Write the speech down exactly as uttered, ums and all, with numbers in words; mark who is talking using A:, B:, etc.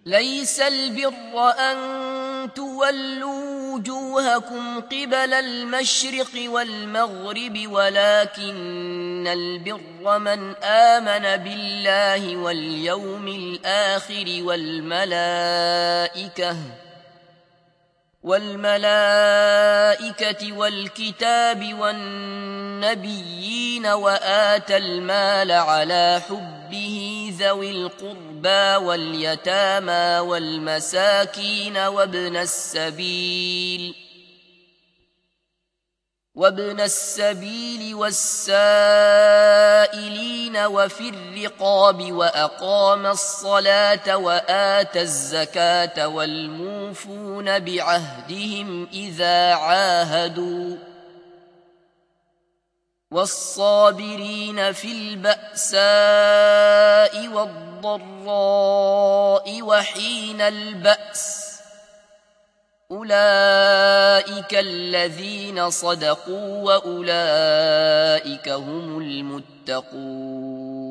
A: ليس البر أن تولوا وجوهكم قبل المشرق والمغرب ولكن البر من آمن بالله واليوم الآخر والملائكة والملائكة والكتاب والنبيين وآتى المال على حبه ذوي القربى واليتامى والمساكين وابن السبيل وابن السبيل والسائلين وفي الرقاب وأقام الصلاة وآتى الزكاة والموفون بعهدهم إذا عاهدوا والصابرين في البأساء والضراء وحين البأس أولئك الذين صدقوا وأولئك هم المتقون.